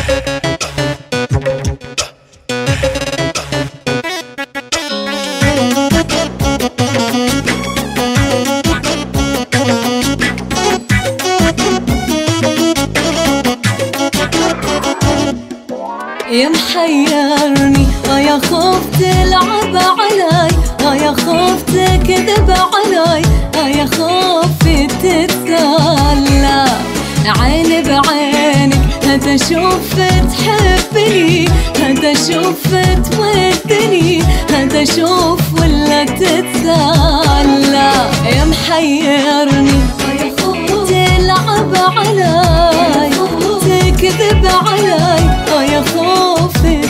يا محيرني يا خوف تلعب علي، يا خوف تكذب علي، يا خوف تتسلى عيني بعينك، هذا شوف تحبني، هذا شوف تودني، هذا شوف ولا تتسلى. يا محيرني يا خوف تلعب علي، تكذب علي، يا خوف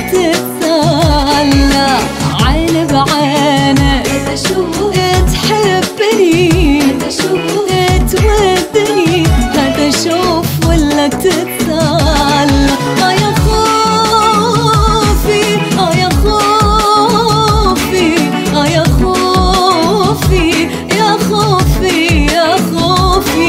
تتسلى عيني بعينك، هذا شوف تحبني، هذا شوف تودني، هذا شوف ولا تتسلى. يا خوفي يا خوفي يا خوفي يا خوفي يا خوفي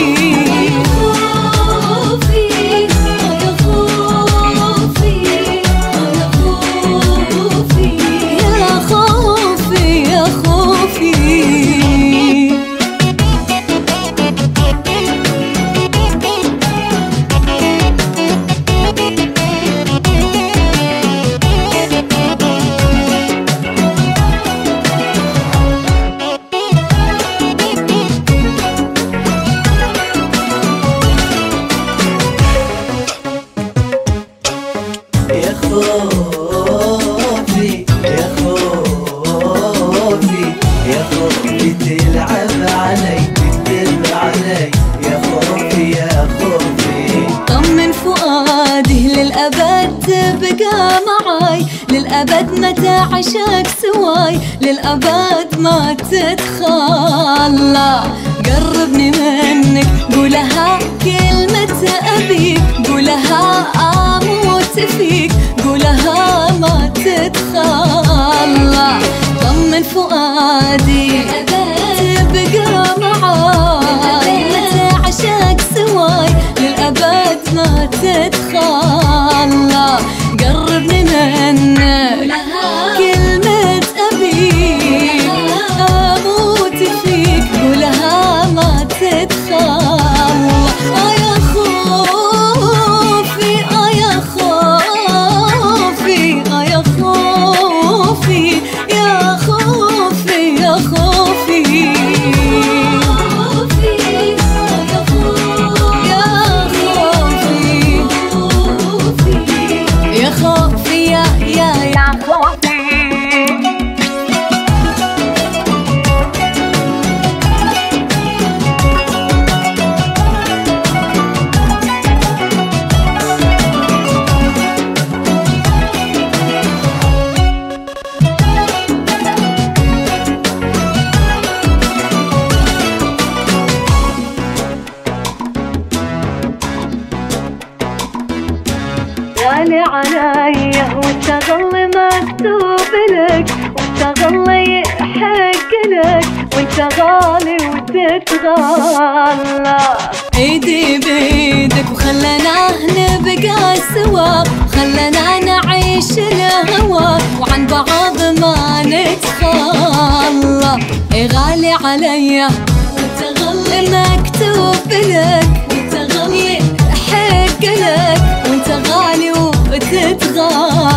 تلعب علي تكذب علي، يا خوفي يا خوفي. طمن فؤادي للأبد تبقى معاي، للأبد ما تعشق سواي، للأبد ما تتخلى. قربني منك قولها كلمة أبيك، قولها أموت فيك، قولها ما تتخلى. طمن فؤادي تبقى معاي، ما تعشق سواي، للأبد ما تتخلى. قربني منك كلمة أبيك، أموت فيك، قولها ما تتخلى. يا خوفي يا خوفي يا خوفي يا خوفي يا خوفي يا خوفي يا خوفي. غالي علي والشغل مكتوب لك، والشغل يحق لك، وانت غالي وتتغلى. ايدي بيدك وخلنا نبقى سوا، خلنا نعيش الهوى وعن بعض ما نتخلى. غالي علي والشغل مكتوب لك، والشغل يحق لك، وانت غالي وتتغلى.